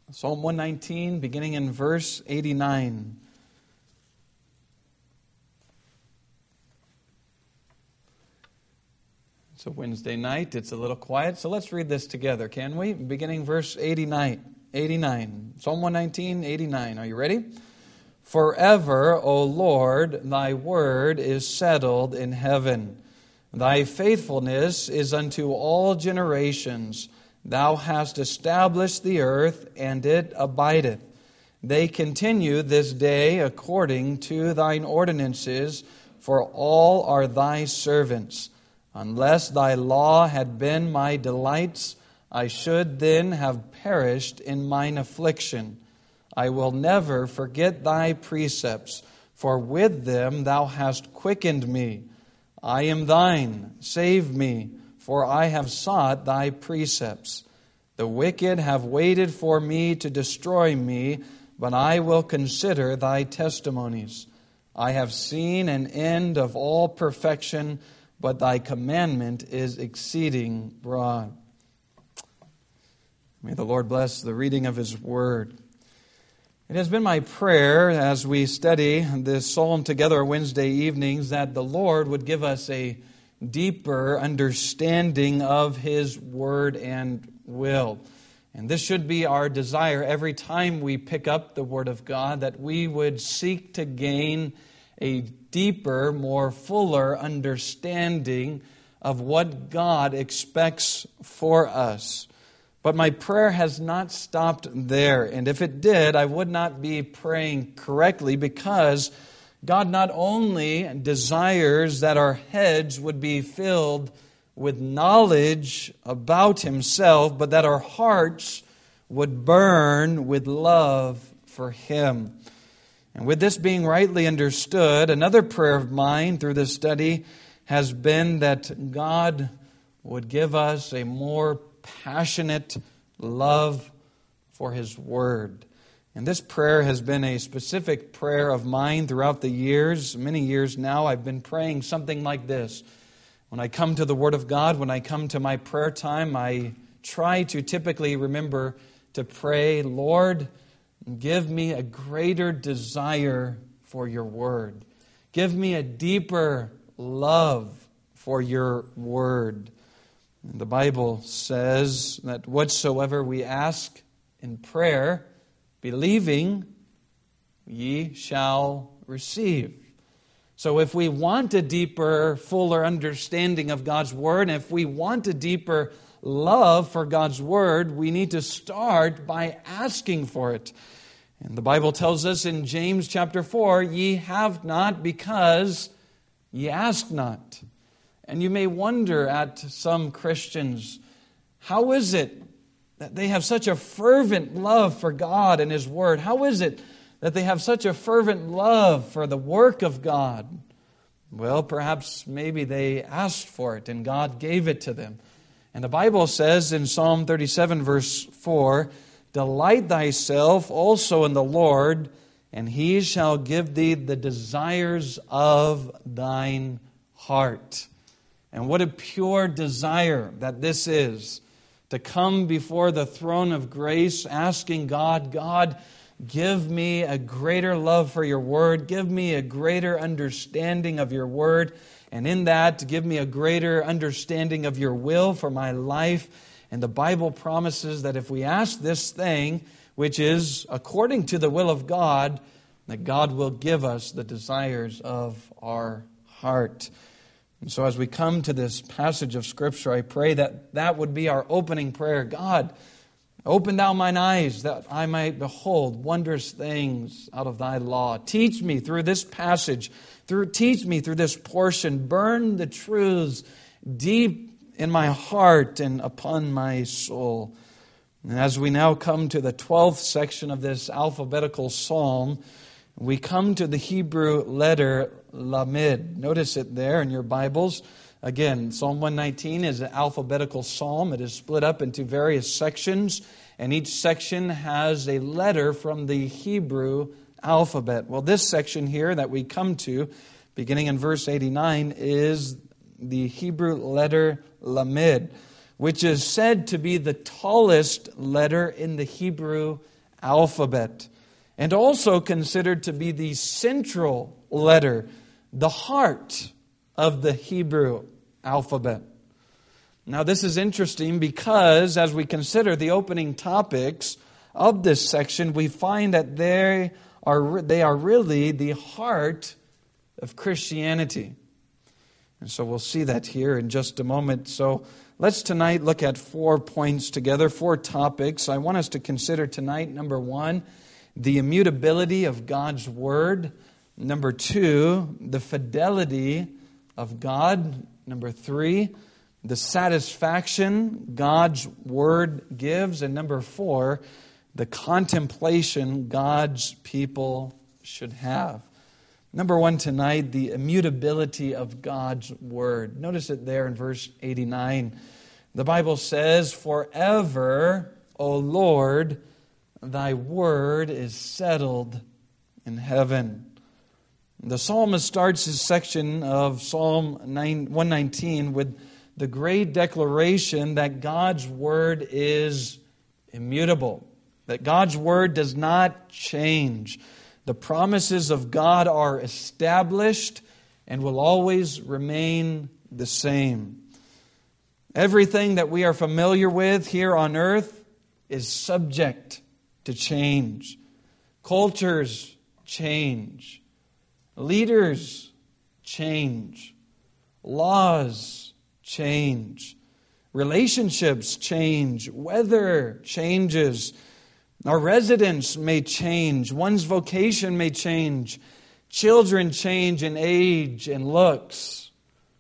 Psalm 119, beginning in verse 89. It's a Wednesday night. It's a little quiet, so let's read this together, can we? Beginning verse 89. Psalm 119, 89. Are you ready? Forever, O Lord, thy word is settled in heaven. Thy faithfulness is unto all generations. Thou hast established the earth, and it abideth. They continue this day according to thine ordinances, for all are thy servants. Unless thy law had been my delights, I should then have perished in mine affliction. I will never forget thy precepts, for with them thou hast quickened me. I am thine, save me, for I have sought thy precepts. The wicked have waited for me to destroy me, but I will consider thy testimonies. I have seen an end of all perfection, but thy commandment is exceeding broad. May the Lord bless the reading of His Word. It has been my prayer as we study this psalm together Wednesday evenings that the Lord would give us a deeper understanding of His Word and will. And this should be our desire every time we pick up the Word of God, that we would seek to gain a deeper, more fuller understanding of what God expects for us. But my prayer has not stopped there. And if it did, I would not be praying correctly, because God not only desires that our heads would be filled with knowledge about Himself, but that our hearts would burn with love for Him. And with this being rightly understood, another prayer of mine through this study has been that God would give us a more passionate love for His Word. And this prayer has been a specific prayer of mine throughout the years. Many years now I've been praying something like this. When I come to the Word of God, when I come to my prayer time, I try to typically remember to pray, Lord, give me a greater desire for your Word. Give me a deeper love for your Word. The Bible says that whatsoever we ask in prayer, believing, ye shall receive. So if we want a deeper, fuller understanding of God's Word, and if we want a deeper love for God's Word, we need to start by asking for it. And the Bible tells us in James chapter 4, ye have not because ye ask not. And you may wonder at some Christians, how is it that they have such a fervent love for God and His Word? How is it that they have such a fervent love for the work of God? Well, perhaps maybe they asked for it and God gave it to them. And the Bible says in Psalm 37 verse 4, delight thyself also in the Lord, and He shall give thee the desires of thine heart. And what a pure desire that this is, to come before the throne of grace asking God, God, give me a greater love for your Word. Give me a greater understanding of your Word. And in that, give me a greater understanding of your will for my life. And the Bible promises that if we ask this thing, which is according to the will of God, that God will give us the desires of our heart. And so as we come to this passage of Scripture, I pray that that would be our opening prayer. God, open thou mine eyes that I might behold wondrous things out of thy law. Teach me through this passage, teach me through this portion. Burn the truths deep in my heart and upon my soul. And as we now come to the 12th section of this alphabetical psalm, we come to the Hebrew letter Lamed. Notice it there in your Bibles. Again, Psalm 119 is an alphabetical psalm. It is split up into various sections, and each section has a letter from the Hebrew alphabet. Well, this section here that we come to, beginning in verse 89, is the Hebrew letter Lamed, which is said to be the tallest letter in the Hebrew alphabet, and also considered to be the central letter, the heart of the Hebrew alphabet. Now, this is interesting because as we consider the opening topics of this section, we find that they are really the heart of Christianity. And so we'll see that here in just a moment. So let's tonight look at 4 points together, 4 topics. I want us to consider tonight, number 1, the immutability of God's Word. Number 2, the fidelity of God. Number 3, the satisfaction God's Word gives. And number 4, the contemplation God's people should have. Number 1 tonight, the immutability of God's Word. Notice it there in verse 89. The Bible says, "Forever, O Lord, thy word is settled in heaven." The psalmist starts his section of Psalm 119 with the great declaration that God's Word is immutable, that God's Word does not change. The promises of God are established and will always remain the same. Everything that we are familiar with here on earth is subject to change. Cultures change. Leaders change. Laws change. Relationships change. Weather changes. Our residence may change. One's vocation may change. Children change in age and looks.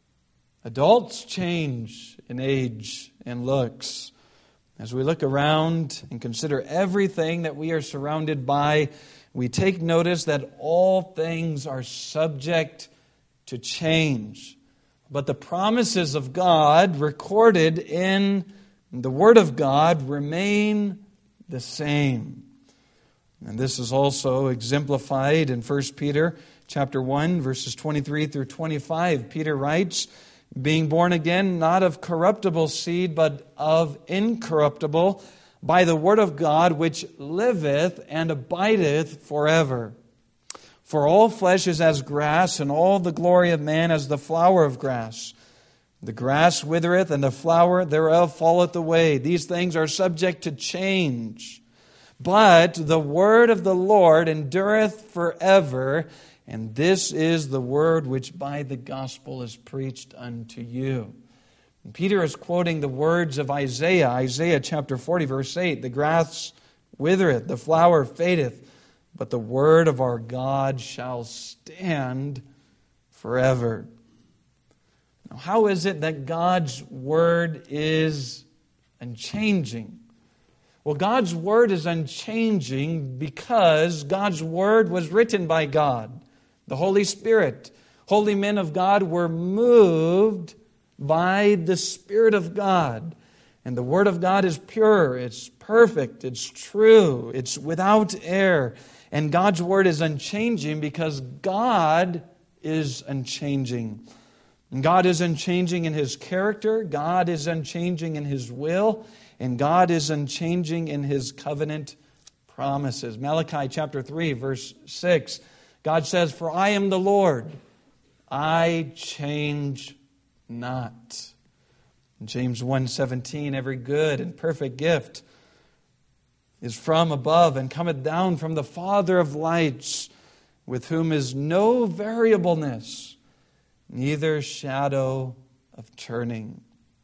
Adults change in age and looks. As we look around and consider everything that we are surrounded by, we take notice that all things are subject to change. But the promises of God recorded in the Word of God remain the same. And this is also exemplified in 1 Peter chapter 1, verses 23 through 25. Peter writes, "Being born again, not of corruptible seed, but of incorruptible, by the word of God, which liveth and abideth forever. For all flesh is as grass, and all the glory of man as the flower of grass. The grass withereth, and the flower thereof falleth away. These things are subject to change. But the word of the Lord endureth forever, and this is the word which by the gospel is preached unto you." And Peter is quoting the words of Isaiah, Isaiah chapter 40, verse 8. "The grass withereth, the flower fadeth, but the word of our God shall stand forever." Now, how is it that God's Word is unchanging? Well, God's Word is unchanging because God's Word was written by God, the Holy Spirit. Holy men of God were moved by the Spirit of God. And the Word of God is pure, it's perfect, it's true, it's without error. And God's Word is unchanging because God is unchanging. And God is unchanging in His character, God is unchanging in His will, and God is unchanging in His covenant promises. Malachi chapter 3, verse 6, God says, "For I am the Lord, I change not." In James 1:17, "Every good and perfect gift is from above and cometh down from the Father of lights, with whom is no variableness, neither shadow of turning."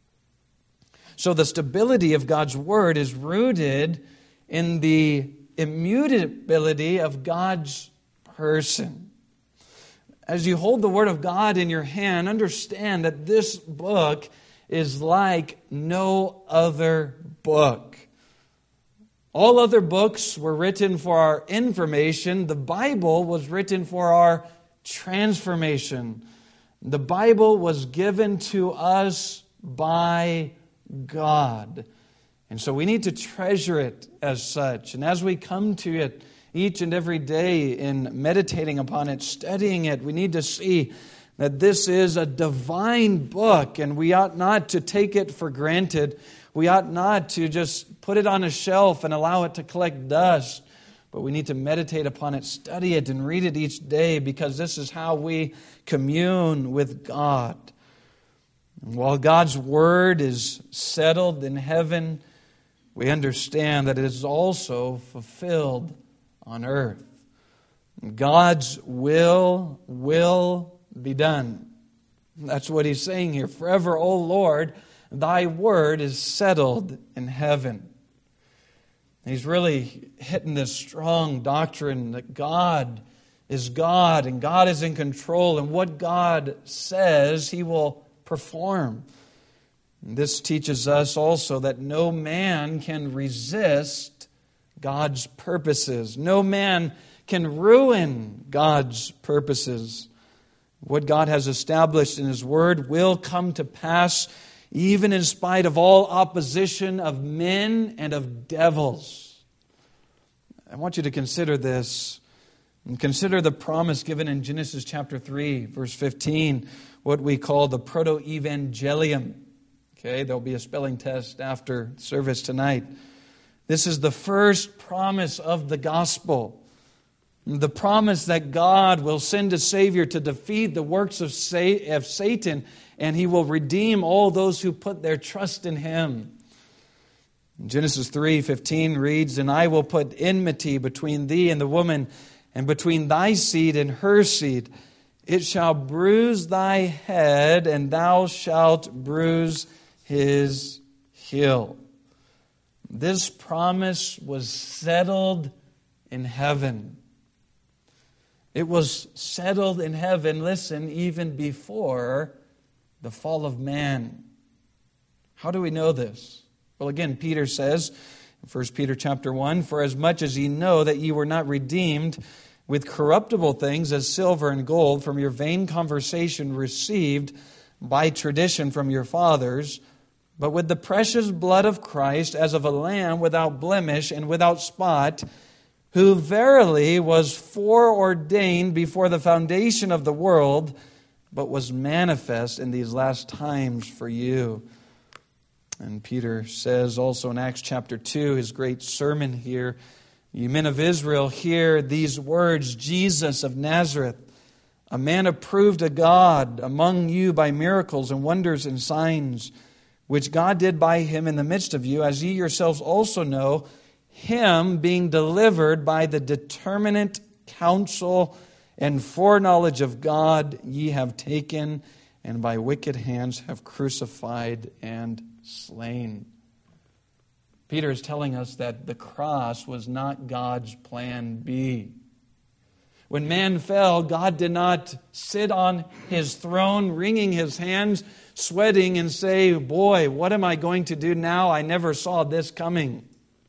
So the stability of God's Word is rooted in the immutability of God's person. As you hold the Word of God in your hand, understand that this book is like no other book. All other books were written for our information. The Bible was written for our transformation. The Bible was given to us by God. And so we need to treasure it as such. And as we come to it each and every day in meditating upon it, studying it, we need to see that this is a divine book, and we ought not to take it for granted. We ought not to just put it on a shelf and allow it to collect dust. but we need to meditate upon it, study it, and read it each day, because this is how we commune with God. And while God's Word is settled in heaven, we understand that it is also fulfilled on earth. God's will be done. That's what he's saying here. Forever, O Lord, thy word is settled in heaven. He's really hitting this strong doctrine that God is God and God is in control, and what God says he will perform. And this teaches us also that no man can resist God's purposes. No man can ruin God's purposes. What God has established in His Word will come to pass, even in spite of all opposition of men and of devils. I want you to consider this, and consider the promise given in Genesis chapter 3, verse 15, what we call the proto-evangelium. Okay, there'll be a spelling test after service tonight. This is the first promise of the gospel. The promise that God will send a Savior to defeat the works of Satan, and He will redeem all those who put their trust in Him. Genesis 3:15 reads, "And I will put enmity between thee and the woman, and between thy seed and her seed. It shall bruise thy head, and thou shalt bruise his heel." This promise was settled in heaven. It was settled in heaven, listen, even before the fall of man. How do we know this? Well, again, Peter says in 1 Peter chapter 1, "For as much as ye know that ye were not redeemed with corruptible things as silver and gold from your vain conversation received by tradition from your fathers, but with the precious blood of Christ as of a lamb without blemish and without spot, who verily was foreordained before the foundation of the world, but was manifest in these last times for you." And Peter says also in Acts chapter 2, his great sermon here, "You men of Israel, hear these words, Jesus of Nazareth, a man approved of God among you by miracles and wonders and signs, which God did by him in the midst of you, as ye yourselves also know, him being delivered by the determinate counsel and foreknowledge of God, ye have taken, and by wicked hands have crucified and slain." Peter is telling us that the cross was not God's plan B. When man fell, God did not sit on His throne, wringing His hands, sweating, and say, "Boy, what am I going to do now? I never saw this coming."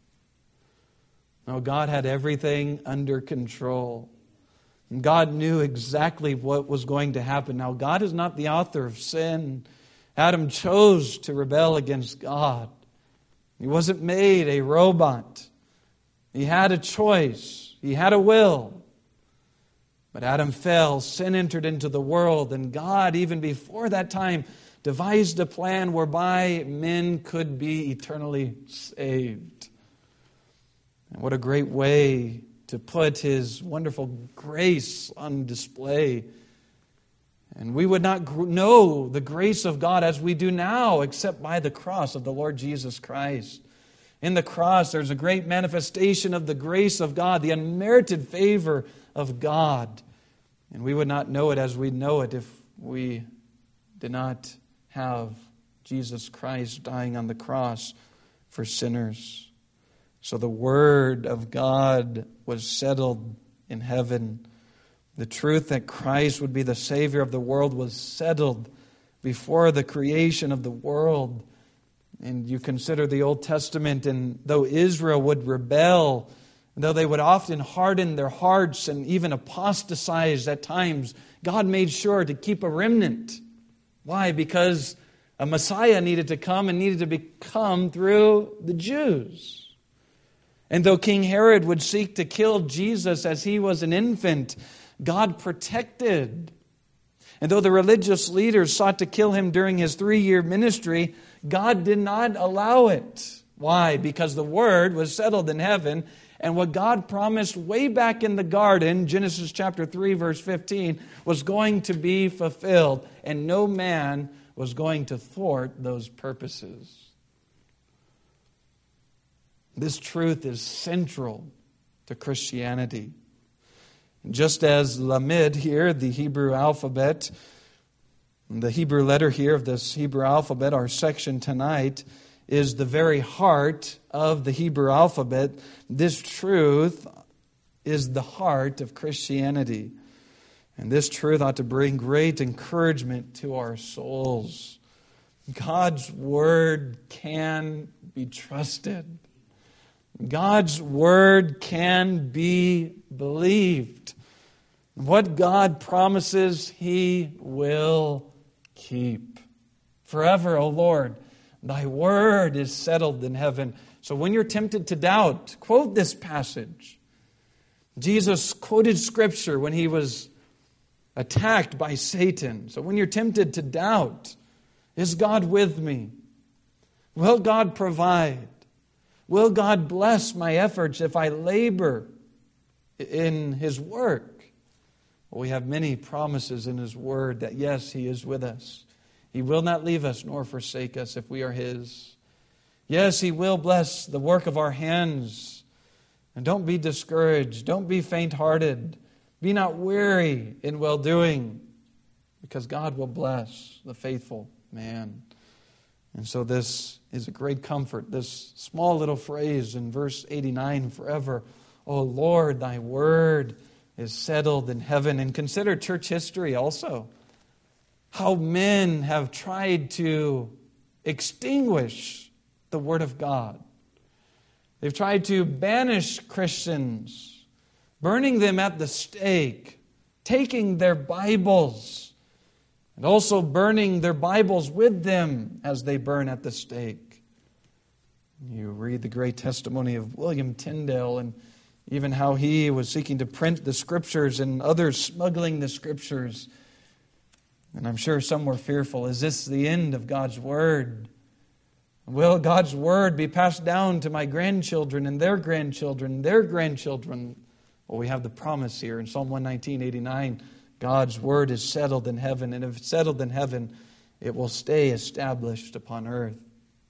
No, God had everything under control. And God knew exactly what was going to happen. Now, God is not the author of sin. Adam chose to rebel against God. He wasn't made a robot. He had a choice. He had a will. But Adam fell. Sin entered into the world. And God, even before that time, devised a plan whereby men could be eternally saved. And what a great way to put His wonderful grace on display. And we would not know the grace of God as we do now, except by the cross of the Lord Jesus Christ. In the cross, there's a great manifestation of the grace of God, the unmerited favor of God. And we would not know it as we know it if we did not have Jesus Christ dying on the cross for sinners. So the Word of God was settled in heaven. The truth that Christ would be the Savior of the world was settled before the creation of the world. And you consider the Old Testament, and though Israel would rebel, though they would often harden their hearts and even apostatize at times, God made sure to keep a remnant. Why? Because a Messiah needed to come and needed to become through the Jews. And though King Herod would seek to kill Jesus as he was an infant, God protected. And though the religious leaders sought to kill him during his 3-year ministry, God did not allow it. Why? Because the Word was settled in heaven, And what God promised way back in the garden, Genesis chapter 3, verse 15, was going to be fulfilled. And no man was going to thwart those purposes. This truth is central to Christianity. Just as Lamed here, the Hebrew alphabet, the Hebrew letter here of this Hebrew alphabet, our section tonight, is the very heart of the Hebrew alphabet. This truth is the heart of Christianity. And this truth ought to bring great encouragement to our souls. God's Word can be trusted. God's Word can be believed. What God promises, He will keep. Forever, O Lord, Thy Word is settled in heaven. So when you're tempted to doubt, quote this passage. Jesus quoted Scripture when He was attacked by Satan. So when you're tempted to doubt, is God with me? Will God provide? Will God bless my efforts if I labor in His work? Well, we have many promises in His Word that yes, He is with us. He will not leave us nor forsake us if we are His. Yes, He will bless the work of our hands. And don't be discouraged. Don't be faint-hearted. Be not weary in well-doing, because God will bless the faithful man. And so this is a great comfort. This small little phrase in verse 89, forever, O Lord, Thy Word is settled in heaven. And consider church history also. How men have tried to extinguish the Word of God. They've tried to banish Christians, burning them at the stake, taking their Bibles, and also burning their Bibles with them as they burn at the stake. You read the great testimony of William Tyndale and even how he was seeking to print the Scriptures and others smuggling the Scriptures. And I'm sure some were fearful. Is this the end of God's Word? Will God's Word be passed down to my grandchildren and their grandchildren and their grandchildren? Well, we have the promise here in Psalm 119:89. God's Word is settled in heaven, and if it's settled in heaven, it will stay established upon earth.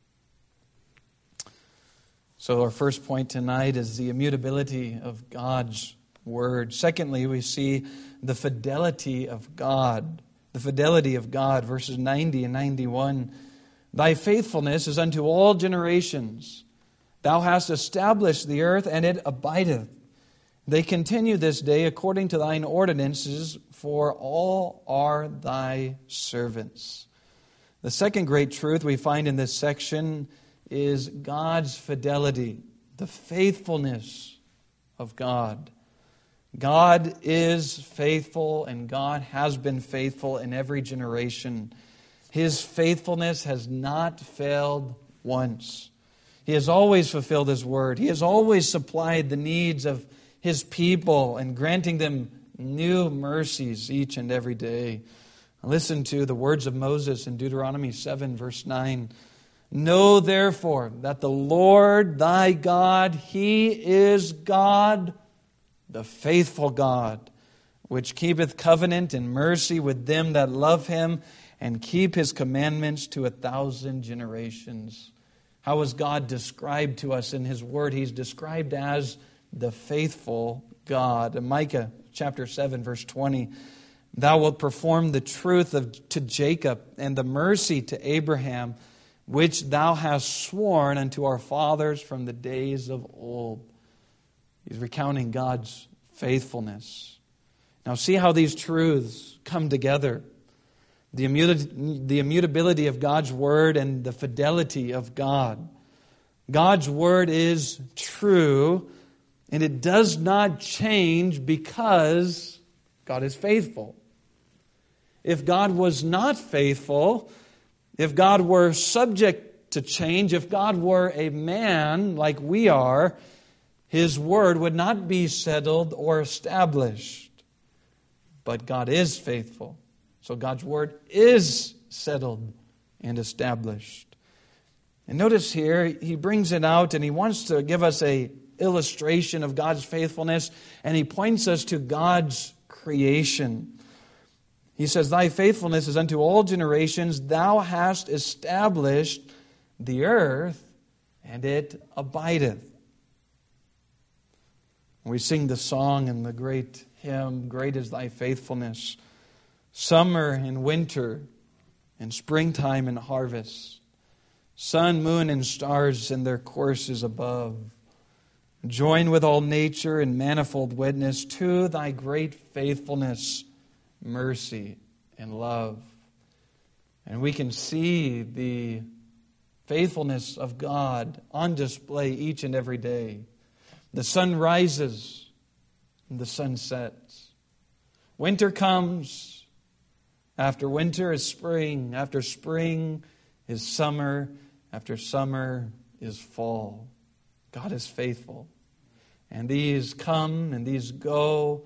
So our first point tonight is the immutability of God's Word. Secondly, we see the fidelity of God. The fidelity of God, verses 90 and 91. Thy faithfulness is unto all generations. Thou hast established the earth, and it abideth. They continue this day according to thine ordinances, for all are thy servants. The second great truth we find in this section is God's fidelity, the faithfulness of God. God is faithful, and God has been faithful in every generation. His faithfulness has not failed once. He has always fulfilled His word. He has always supplied the needs of His people and granting them new mercies each and every day. Listen to the words of Moses in Deuteronomy 7, verse 9. Know therefore that the Lord thy God, He is God, the faithful God, which keepeth covenant and mercy with them that love Him and keep His commandments to 1,000 generations. How is God described to us in His Word? He's described as the faithful God. In Micah chapter 7, verse 20, Thou wilt perform the truth to Jacob and the mercy to Abraham, which Thou hast sworn unto our fathers from the days of old. He's recounting God's faithfulness. Now see how these truths come together. The immutability of God's Word and the fidelity of God. God's Word is true, and it does not change because God is faithful. If God was not faithful, if God were subject to change, if God were a man like we are, His Word would not be settled or established. But God is faithful. So God's Word is settled and established. And notice here, he brings it out and he wants to give us a illustration of God's faithfulness, and he points us to God's creation. He says, Thy faithfulness is unto all generations. Thou hast established the earth, and it abideth. We sing the song in the great hymn, Great is Thy faithfulness. Summer and winter, and springtime and harvest. Sun, moon, and stars in their courses above. Join with all nature in manifold witness to Thy great faithfulness, mercy, and love. And we can see the faithfulness of God on display each and every day. The sun rises and the sun sets. Winter comes. After winter is spring. After spring is summer. After summer is fall. God is faithful. And these come and these go.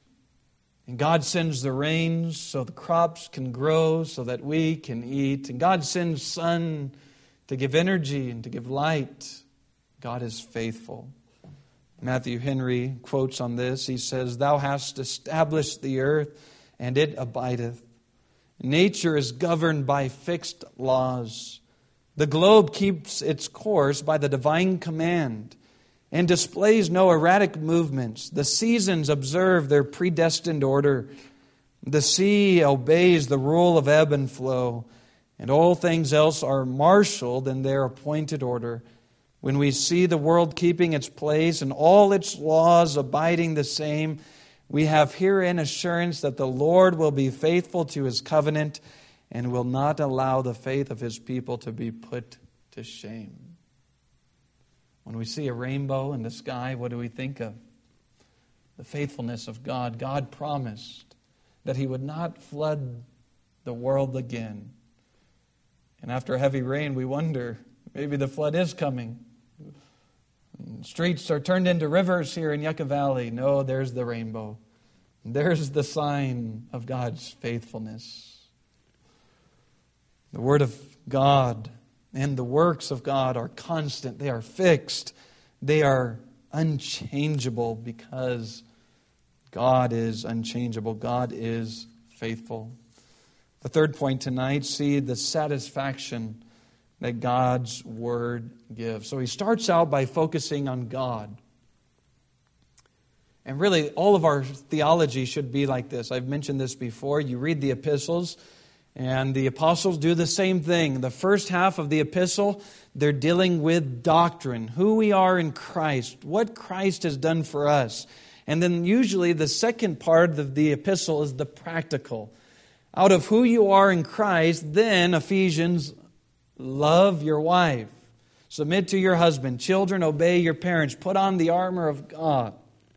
And God sends the rains so the crops can grow, so that we can eat. And God sends sun to give energy and to give light. God is faithful. Matthew Henry quotes on this. He says, Thou hast established the earth, and it abideth. Nature is governed by fixed laws. The globe keeps its course by the divine command and displays no erratic movements. The seasons observe their predestined order. The sea obeys the rule of ebb and flow, and all things else are marshaled in their appointed order. When we see the world keeping its place and all its laws abiding the same, we have herein assurance that the Lord will be faithful to His covenant and will not allow the faith of His people to be put to shame. When we see a rainbow in the sky, what do we think of? The faithfulness of God. God promised that He would not flood the world again. And after a heavy rain, we wonder, maybe the flood is coming. Streets are turned into rivers here in Yucca Valley. No, there's the rainbow. There's the sign of God's faithfulness. The Word of God and the works of God are constant. They are fixed. They are unchangeable because God is unchangeable. God is faithful. The third point tonight, see the satisfaction that God's Word gives. So he starts out by focusing on God. And really, all of our theology should be like this. I've mentioned this before. You read the epistles, and the apostles do the same thing. The first half of the epistle, they're dealing with doctrine, who we are in Christ, what Christ has done for us. And then usually the second part of the epistle is the practical. Out of who you are in Christ, then Ephesians, love your wife. Submit to your husband. Children, obey your parents. Put on the armor of God.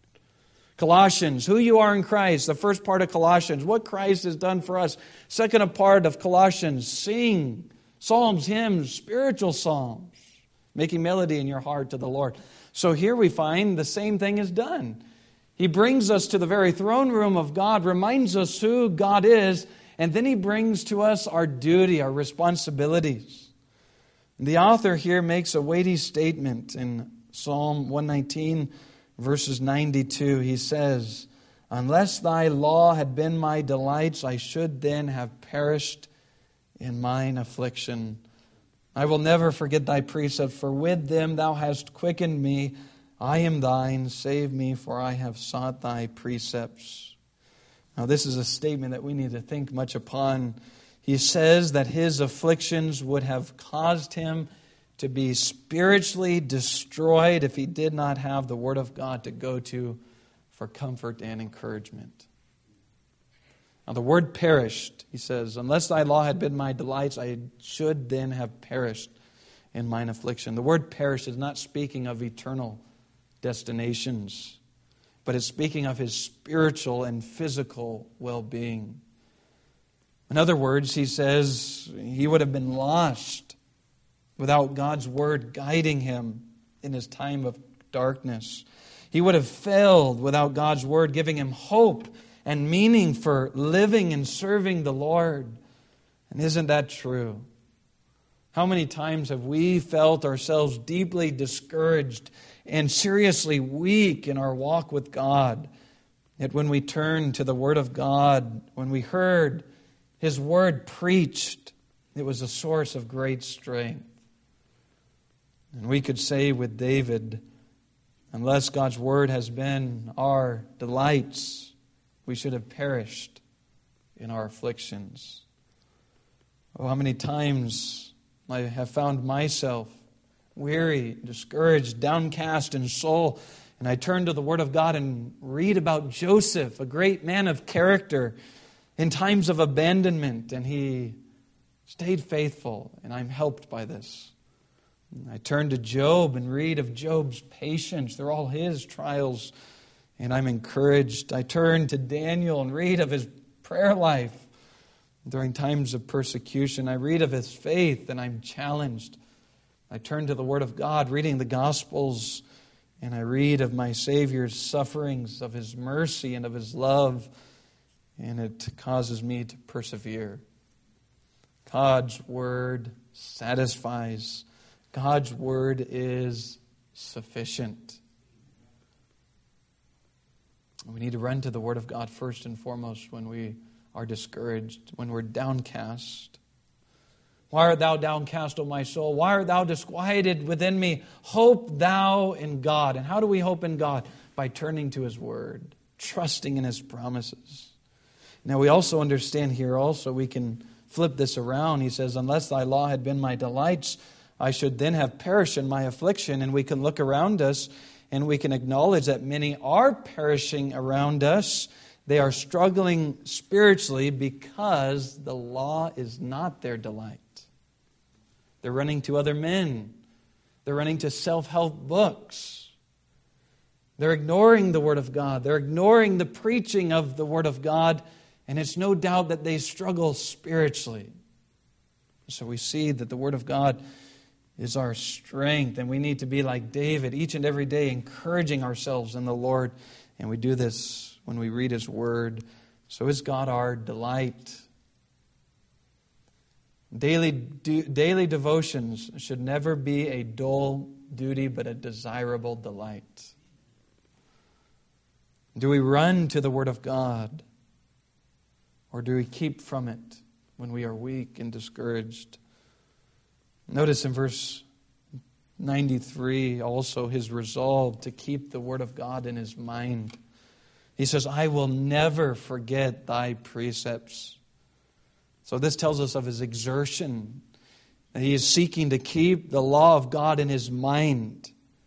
Colossians, who you are in Christ. The first part of Colossians, what Christ has done for us. Second part of Colossians, sing psalms, hymns, spiritual psalms, making melody in your heart to the Lord. So here we find the same thing is done. He brings us to the very throne room of God, reminds us who God is, and then He brings to us our duty, our responsibilities. The author here makes a weighty statement in Psalm 119, verses 92. He says, Unless Thy law had been my delights, I should then have perished in mine affliction. I will never forget Thy precepts, for with them Thou hast quickened me. I am Thine, save me, for I have sought Thy precepts. Now this is a statement that we need to think much upon. He says that his afflictions would have caused him to be spiritually destroyed if he did not have the Word of God to go to for comfort and encouragement. Now the word perished, he says, unless Thy law had been my delights, I should then have perished in mine affliction. The word perished is not speaking of eternal destinations, but it's speaking of his spiritual and physical well-being. In other words, he says he would have been lost without God's Word guiding him in his time of darkness. He would have failed without God's Word giving him hope and meaning for living and serving the Lord. And isn't that true? How many times have we felt ourselves deeply discouraged and seriously weak in our walk with God? Yet when we turned to the Word of God, when we heard His Word preached, it was a source of great strength. And we could say with David, unless God's Word has been our delights, we should have perished in our afflictions. Oh, how many times I have found myself weary, discouraged, downcast in soul, and I turn to the Word of God and read about Joseph, a great man of character, in times of abandonment, and he stayed faithful, and I'm helped by this. I turn to Job and read of Job's patience. They're all his trials, and I'm encouraged. I turn to Daniel and read of his prayer life during times of persecution. I read of his faith, and I'm challenged. I turn to the Word of God, reading the Gospels, and I read of my Savior's sufferings, of His mercy and of His love, and it causes me to persevere. God's Word satisfies. God's Word is sufficient. We need to run to the Word of God first and foremost when we are discouraged, when we're downcast. Why art thou downcast, O my soul? Why art thou disquieted within me? Hope thou in God. And how do we hope in God? By turning to His Word, trusting in His promises. Now we also understand here also, we can flip this around. He says, unless thy law had been my delights, I should then have perished in my affliction. And we can look around us and we can acknowledge that many are perishing around us. They are struggling spiritually because the law is not their delight. They're running to other men. They're running to self-help books. They're ignoring the Word of God. They're ignoring the preaching of the Word of God. And it's no doubt that they struggle spiritually. So we see that the Word of God is our strength. And we need to be like David each and every day, encouraging ourselves in the Lord. And we do this when we read His Word. So is God our delight? Daily devotions should never be a dull duty, but a desirable delight. Do we run to the Word of God? Or do we keep from it when we are weak and discouraged? Notice in verse 93 also his resolve to keep the Word of God in his mind. He says, I will never forget thy precepts. So this tells us of his exertion. That he is seeking to keep the law of God in his mind.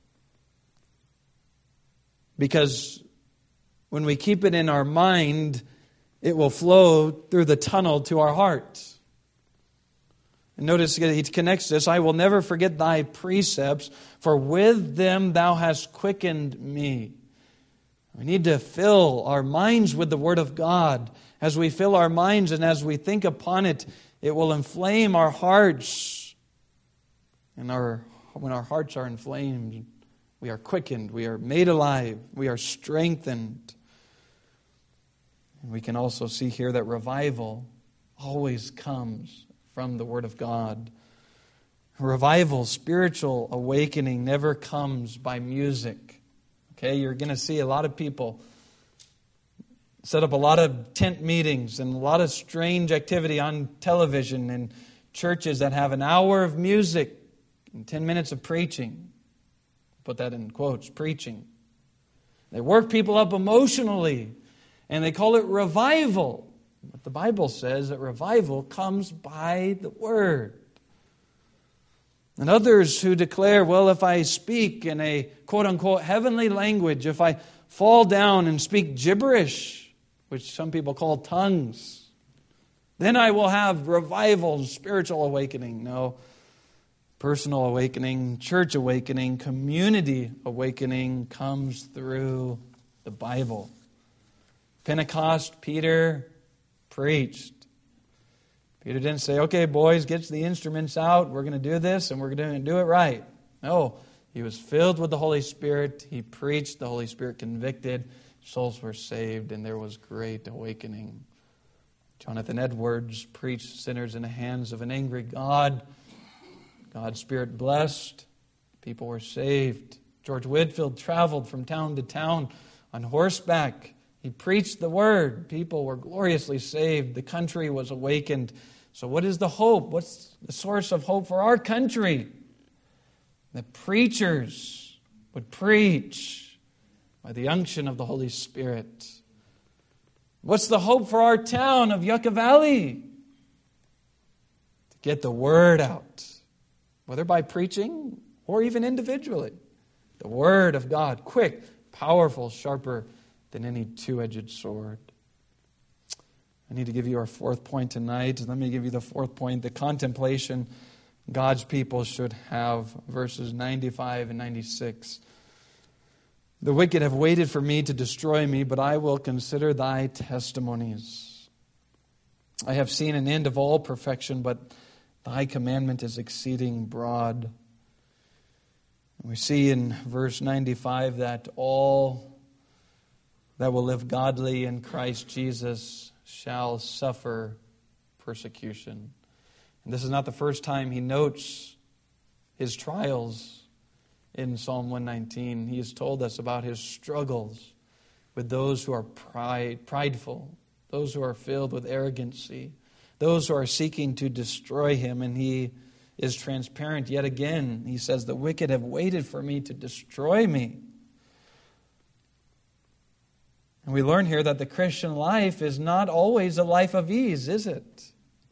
Because when we keep it in our mind, it will flow through the tunnel to our heart. And notice he connects this. I will never forget thy precepts, for with them thou hast quickened me. We need to fill our minds with the Word of God. As we fill our minds and as we think upon it, it will inflame our hearts. And when our hearts are inflamed, we are quickened, we are made alive, we are strengthened. And we can also see here that revival always comes from the Word of God. Revival, spiritual awakening, never comes by music. Okay, you're going to see a lot of people set up a lot of tent meetings and a lot of strange activity on television and churches that have an hour of music and 10 minutes of preaching. Put that in quotes, preaching. They work people up emotionally and they call it revival. But the Bible says that revival comes by the Word. And others who declare, well, if I speak in a quote-unquote heavenly language, if I fall down and speak gibberish, which some people call tongues, then I will have revival, spiritual awakening. No, personal awakening, church awakening, community awakening comes through the Bible. Pentecost, Peter preached. Peter didn't say, okay, boys, get the instruments out. We're going to do this and we're going to do it right. No, he was filled with the Holy Spirit. He preached. The Holy Spirit convicted. Souls were saved and there was great awakening. Jonathan Edwards preached sinners in the hands of an angry God. God's Spirit blessed. People were saved. George Whitefield traveled from town to town on horseback. He preached the word. People were gloriously saved. The country was awakened. So what is the hope? What's the source of hope for our country? That preachers would preach by the unction of the Holy Spirit. What's the hope for our town of Yucca Valley? To get the word out, whether by preaching or even individually. The word of God, quick, powerful, sharper than any two-edged sword. I need to give you our fourth point tonight. Let me give you the fourth point, the contemplation God's people should have, verses 95 and 96. The wicked have waited for me to destroy me, but I will consider thy testimonies. I have seen an end of all perfection, but thy commandment is exceeding broad. We see in verse 95 that all that will live godly in Christ Jesus shall suffer persecution. And this is not the first time he notes his trials in Psalm 119. He has told us about his struggles with those who are prideful, those who are filled with arrogancy, those who are seeking to destroy him. And he is transparent yet again. He says, the wicked have waited for me to destroy me. And we learn here that the Christian life is not always a life of ease, is it?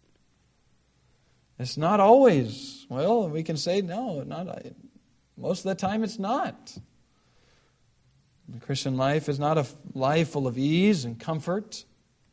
It's not always. Well, we can say, no, most of the time it's not. The Christian life is not a life full of ease and comfort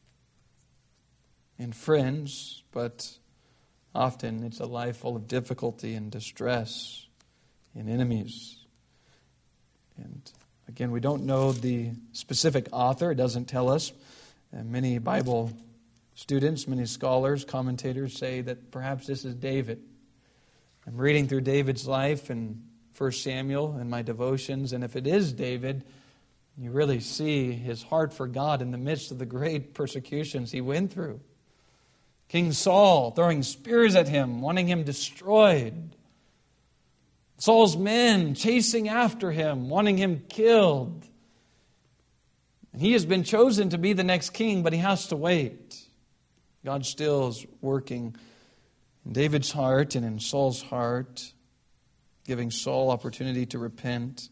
and friends, but often it's a life full of difficulty and distress and enemies. And again, we don't know the specific author. It doesn't tell us. And many Bible students, many scholars, commentators say that perhaps this is David. I'm reading through David's life in 1 Samuel in my devotions, and if it is David, you really see his heart for God in the midst of the great persecutions he went through. King Saul throwing spears at him, wanting him destroyed. Saul's men chasing after him, wanting him killed. And he has been chosen to be the next king, but he has to wait. God still is working in David's heart and in Saul's heart, giving Saul opportunity to repent.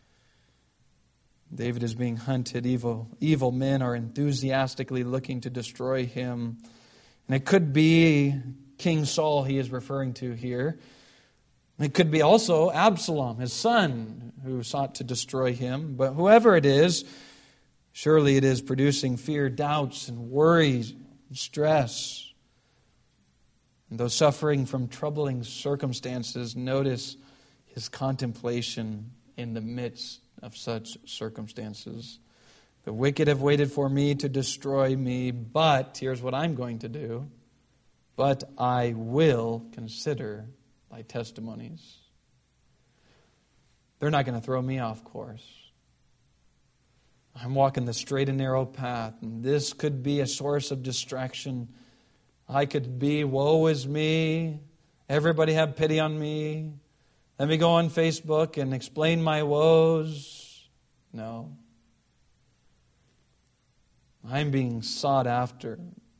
David is being hunted. Evil men are enthusiastically looking to destroy him. And it could be King Saul he is referring to here. It could be also Absalom, his son, who sought to destroy him. But whoever it is, surely it is producing fear, doubts, and worries, and stress. And though suffering from troubling circumstances, notice his contemplation in the midst of such circumstances. The wicked have waited for me to destroy me, but here's what I'm going to do. But I will consider thy testimonies. They're not going to throw me off course. I'm walking the straight and narrow path, and this could be a source of distraction. I could be, woe is me, everybody have pity on me. Let me go on Facebook and explain my woes. No. I'm being sought after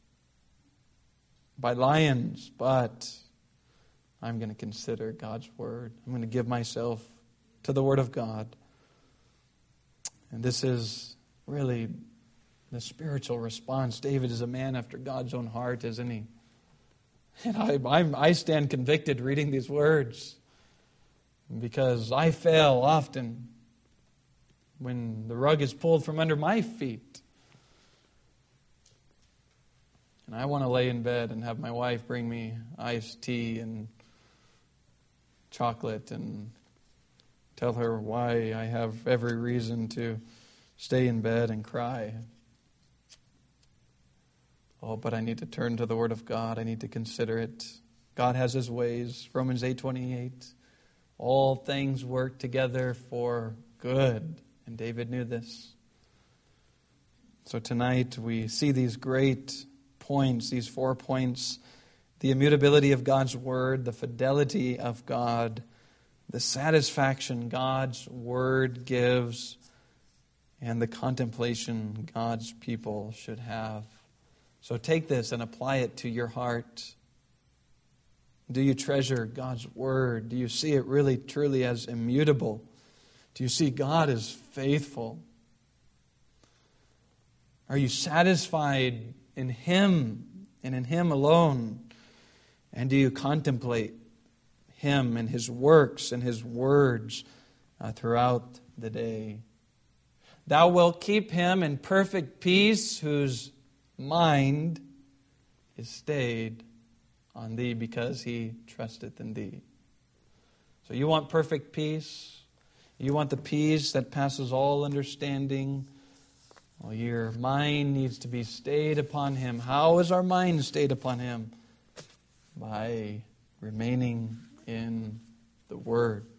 by lions, but I'm going to consider God's Word. I'm going to give myself to the Word of God. And this is really the spiritual response. David is a man after God's own heart, isn't he? And I stand convicted reading these words because I fail often when the rug is pulled from under my feet. And I want to lay in bed and have my wife bring me iced tea and chocolate and tell her why I have every reason to stay in bed and cry. Oh, but I need to turn to the Word of God. I need to consider it. God has His ways. Romans 8:28. All things work together for good. And David knew this. So tonight we see these great points, these 4 points the immutability of God's Word, the fidelity of God, the satisfaction God's Word gives, and the contemplation God's people should have. So take this and apply it to your heart. Do you treasure God's Word? Do you see it really, truly as immutable? Do you see God as faithful? Are you satisfied in Him and in Him alone? And do you contemplate Him and His works and His words throughout the day? Thou wilt keep him in perfect peace whose mind is stayed on Thee because he trusteth in Thee. So you want perfect peace? You want the peace that passes all understanding? Well, your mind needs to be stayed upon Him. How is our mind stayed upon Him? By remaining in the Word.